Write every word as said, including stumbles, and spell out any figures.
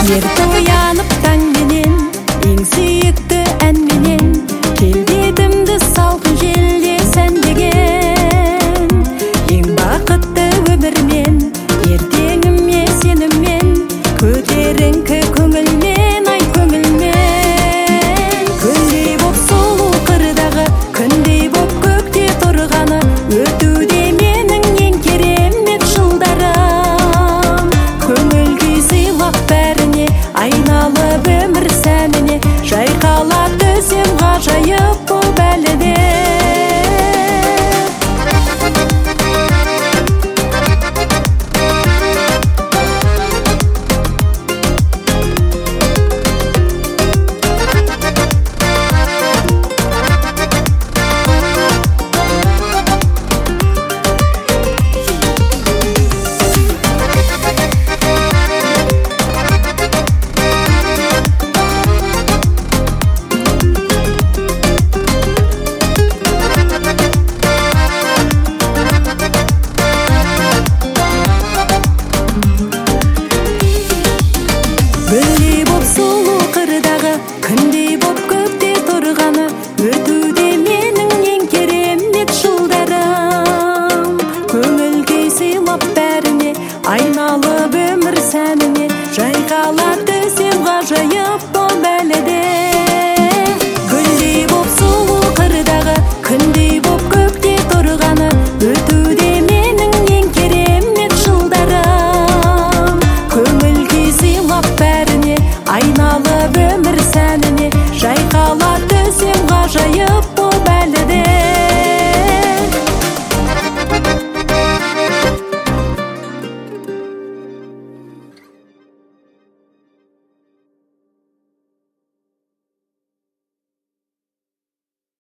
Ерте оянып таң менен, ең сүйікті ән менен, келбетімді салқын желде сәндеген. Ең бақытты өмірмен, ертеңіме сеніммен, көтеріңкі көңілмен, ай көңілмен. Күндей боп сұлу қырдағы, күндей боп көкте тұрғаны, өтуде менің ең керемет жылдарым. Көңіл күй сыйлап бәріне, айналып өмір сәніне, жайқала төсем ғажайып боп әлі де. Гүлдей боп сұлу қырдағы, күндей боп көкте тұрғаны, өтуде менің ең керемет жылдарым. Көңіл күй сыйлап бәріне, айналып өмір сәніне, жайқала төсем ғажайып